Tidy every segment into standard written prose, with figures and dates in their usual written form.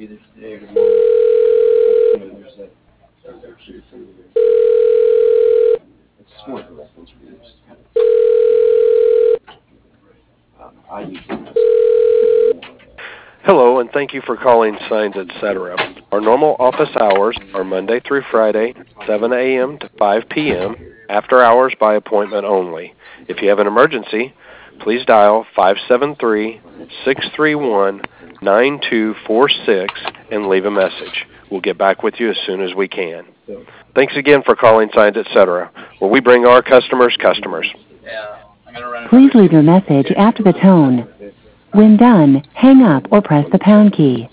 Hello, and thank you for calling Signs Etc. Our normal office hours are Monday through Friday, 7 a.m. to 5 p.m., after hours by appointment only. If you have an emergency, please dial 573-631-9246 and leave a message. We'll get back with you as soon as we can. Thanks again for calling Signs Etc., where we bring our customers customers. Please leave your message after the tone. When done, hang up or press the pound key.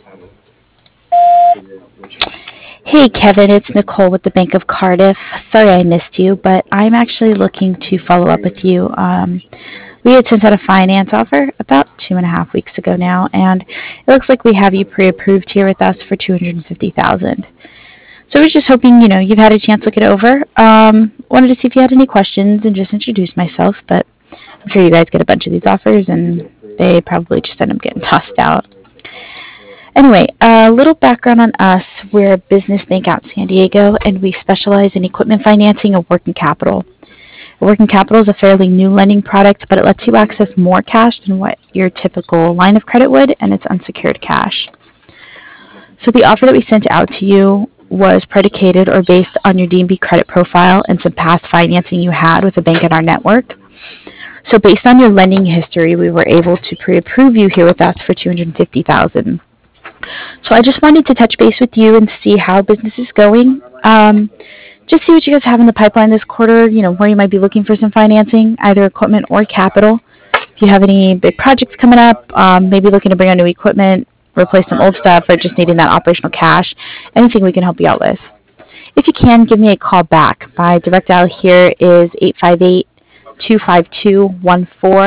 Hey, Kevin, it's Nicole with the Bank of Cardiff. Sorry I missed you, but I'm actually looking to follow up with you. We had sent out a finance offer about 2.5 weeks ago now, and it looks like we have you pre-approved here with us for $250,000. So I was just hoping, you've had a chance to look it over. Wanted to see if you had any questions and just introduce myself, but I'm sure you guys get a bunch of these offers, and they probably just end up getting tossed out. Anyway, a little background on us. We're a business bank out in San Diego, and we specialize in equipment financing and working capital. Working capital is a fairly new lending product, but it lets you access more cash than what your typical line of credit would, and it's unsecured cash. So the offer that we sent out to you was predicated or based on your D&B credit profile and some past financing you had with a bank in our network. So based on your lending history, we were able to pre-approve you here with us for $250,000. So I just wanted to touch base with you and see how business is going. Just see what you guys have in the pipeline this quarter, where you might be looking for some financing, either equipment or capital. If you have any big projects coming up, maybe looking to bring on new equipment, replace some old stuff, or just needing that operational cash, anything we can help you out with. If you can, give me a call back. My direct dial here is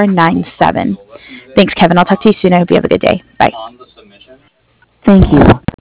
858-252-1497. Thanks, Kevin. I'll talk to you soon. I hope you have a good day. Bye. Thank you.